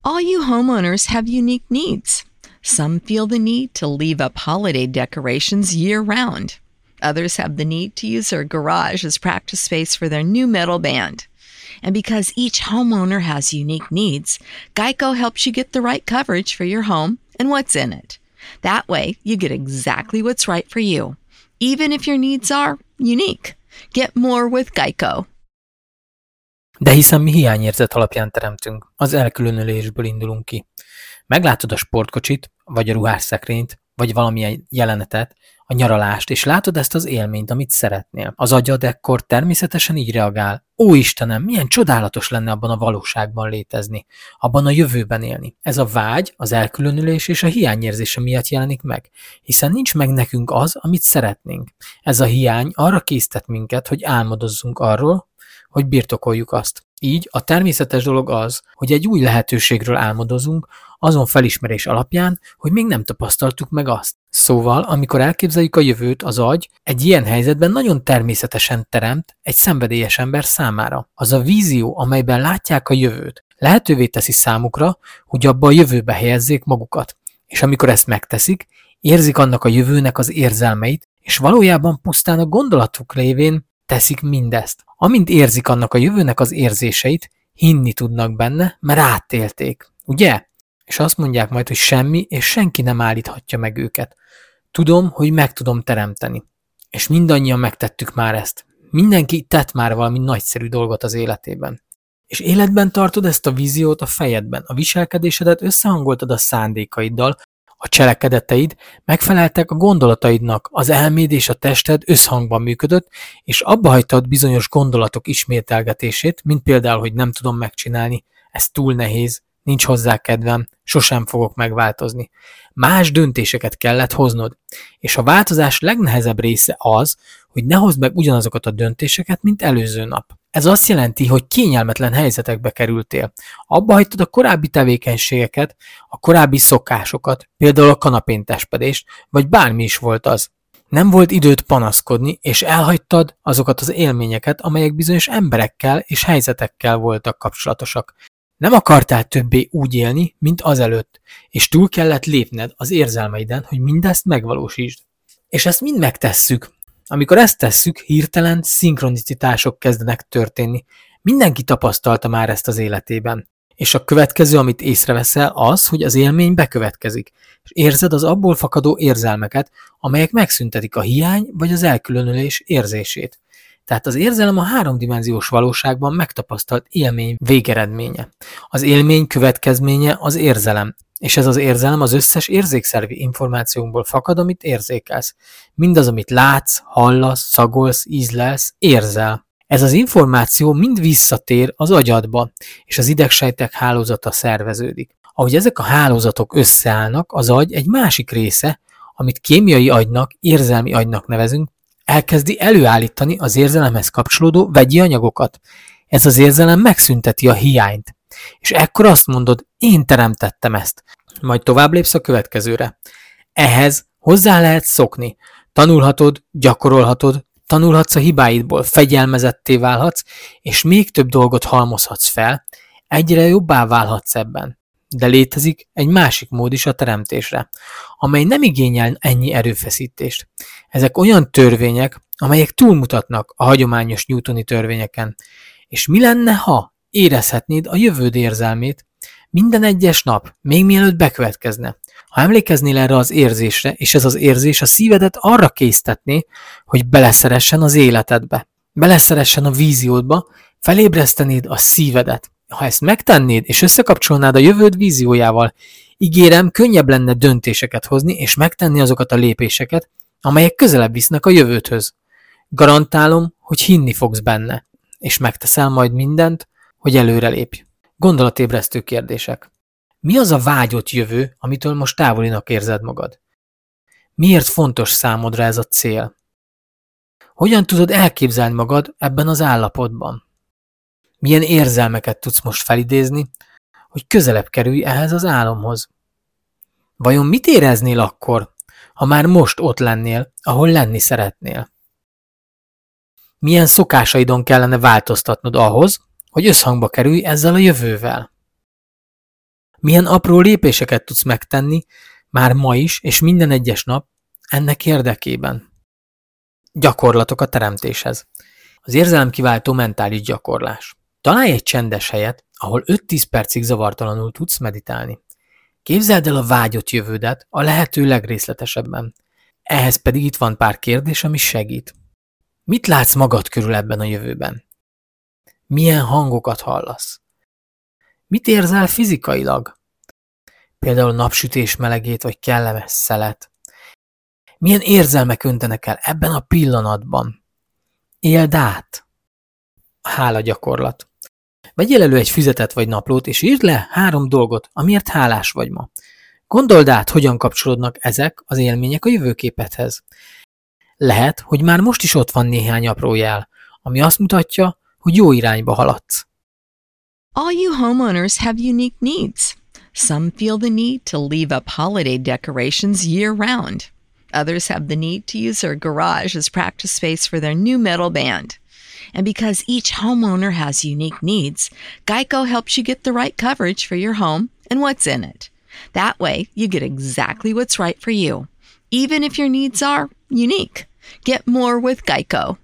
All you homeowners have unique needs. Some feel the need to leave up holiday decorations year-round. Others have the need to use their garage as practice space for their new metal band. And because each homeowner has unique needs, Geico helps you get the right coverage for your home and what's in it. That way, you get exactly what's right for you, even if your needs are unique. Get more with Geico. De hiszen mi hiányérzet alapján teremtünk, az elkülönülésből indulunk ki. Meglátod a sportkocsit, vagy a ruhásszekrényt, vagy valamilyen jelenetet, a nyaralást, és látod ezt az élményt, amit szeretnél. Az agyad ekkor természetesen így reagál. Ó Istenem, milyen csodálatos lenne abban a valóságban létezni, abban a jövőben élni. Ez a vágy, az elkülönülés és a hiányérzése miatt jelenik meg, hiszen nincs meg nekünk az, amit szeretnénk. Ez a hiány arra késztet minket, hogy álmodozzunk arról, hogy birtokoljuk azt. Így a természetes dolog az, hogy egy új lehetőségről álmodozunk, azon felismerés alapján, hogy még nem tapasztaltuk meg azt. Szóval, amikor elképzeljük a jövőt, az agy egy ilyen helyzetben nagyon természetesen teremt egy szenvedélyes ember számára. Az a vízió, amelyben látják a jövőt, lehetővé teszi számukra, hogy abba a jövőbe helyezzék magukat. És amikor ezt megteszik, érzik annak a jövőnek az érzelmeit, és valójában pusztán a gondolatuk révén teszik mindezt. Amint érzik annak a jövőnek az érzéseit, hinni tudnak benne, mert átélték. Ugye? És azt mondják majd, hogy semmi és senki nem állíthatja meg őket. Tudom, hogy meg tudom teremteni. És mindannyian megtettük már ezt. Mindenki tett már valami nagyszerű dolgot az életében. És életben tartod ezt a víziót a fejedben. A viselkedésedet összehangoltad a szándékaiddal, a cselekedeteid megfeleltek a gondolataidnak, az elméd és a tested összhangban működött, és abba hagytad bizonyos gondolatok ismételgetését, mint például, hogy nem tudom megcsinálni, ez túl nehéz, nincs hozzá kedvem, sosem fogok megváltozni. Más döntéseket kellett hoznod, és a változás legnehezebb része az, hogy ne hozd meg ugyanazokat a döntéseket, mint előző nap. Ez azt jelenti, hogy kényelmetlen helyzetekbe kerültél. Abba hagytad a korábbi tevékenységeket, a korábbi szokásokat, például a kanapéntespedést, vagy bármi is volt az. Nem volt időt panaszkodni, és elhagytad azokat az élményeket, amelyek bizonyos emberekkel és helyzetekkel voltak kapcsolatosak. Nem akartál többé úgy élni, mint azelőtt, és túl kellett lépned az érzelmeiden, hogy mindezt megvalósítsd. És ezt mind megtesszük. Amikor ezt tesszük, hirtelen szinkronicitások kezdenek történni. Mindenki tapasztalta már ezt az életében. És a következő, amit észreveszel, az, hogy az élmény bekövetkezik, és érzed az abból fakadó érzelmeket, amelyek megszüntetik a hiány vagy az elkülönülés érzését. Tehát az érzelem a háromdimenziós valóságban megtapasztalt élmény végeredménye. Az élmény következménye az érzelem, és ez az érzelem az összes érzékszervi információnkból fakad, amit érzékelsz. Mindaz, amit látsz, hallasz, szagolsz, ízlelsz, érzel. Ez az információ mind visszatér az agyadba, és az idegsejtek hálózata szerveződik. Ahogy ezek a hálózatok összeállnak, az agy egy másik része, amit kémiai agynak, érzelmi agynak nevezünk, elkezdi előállítani az érzelemhez kapcsolódó vegyi anyagokat. Ez az érzelem megszünteti a hiányt. És ekkor azt mondod, én teremtettem ezt. Majd tovább lépsz a következőre. Ehhez hozzá lehet szokni. Tanulhatod, gyakorolhatod, tanulhatsz a hibáidból, fegyelmezetté válhatsz, és még több dolgot halmozhatsz fel, egyre jobbá válhatsz ebben. De létezik egy másik mód is a teremtésre, amely nem igényel ennyi erőfeszítést. Ezek olyan törvények, amelyek túlmutatnak a hagyományos newtoni törvényeken. És mi lenne, ha érezhetnéd a jövőd érzelmét minden egyes nap, még mielőtt bekövetkezne? Ha emlékeznél erre az érzésre, és ez az érzés a szívedet arra késztetné, hogy beleszeressen az életedbe, beleszeressen a víziódba, felébresztenéd a szívedet. Ha ezt megtennéd, és összekapcsolnád a jövőd víziójával, ígérem, könnyebb lenne döntéseket hozni, és megtenni azokat a lépéseket, amelyek közelebb visznek a jövődhöz. Garantálom, hogy hinni fogsz benne, és megteszel majd mindent, hogy előrelépj. Gondolatébresztő kérdések. Mi az a vágyott jövő, amitől most távolinak érzed magad? Miért fontos számodra ez a cél? Hogyan tudod elképzelni magad ebben az állapotban? Milyen érzelmeket tudsz most felidézni, hogy közelebb kerülj ehhez az álomhoz? Vajon mit éreznél akkor, ha már most ott lennél, ahol lenni szeretnél? Milyen szokásaidon kellene változtatnod ahhoz, hogy összhangba kerülj ezzel a jövővel? Milyen apró lépéseket tudsz megtenni, már ma is, és minden egyes nap ennek érdekében. Gyakorlatok a teremtéshez. Az érzelemkiváltó mentális gyakorlás. Találj egy csendes helyet, ahol 5-10 percig zavartalanul tudsz meditálni. Képzeld el a vágyott jövődet a lehető legrészletesebben. Ehhez pedig itt van pár kérdés, ami segít. Mit látsz magad körül ebben a jövőben? Milyen hangokat hallasz? Mit érzel fizikailag? Például napsütés melegét vagy kellemes szelet. Milyen érzelmek öntenek el ebben a pillanatban? Éld át! Hála gyakorlat. Vegyél elő egy füzetet vagy naplót, és írd le 3 dolgot, amiért hálás vagy ma. Gondold át, hogyan kapcsolódnak ezek az élmények a jövőképedhez. Lehet, hogy már most is ott van néhány apró jel, ami azt mutatja, hogy jó irányba haladsz. All you homeowners have unique needs. Some feel the need to leave up holiday decorations year-round. Others have the need to use their garage as practice space for their new metal band. And because each homeowner has unique needs, Geico helps you get the right coverage for your home and what's in it. That way, you get exactly what's right for you, even if your needs are unique. Get more with Geico.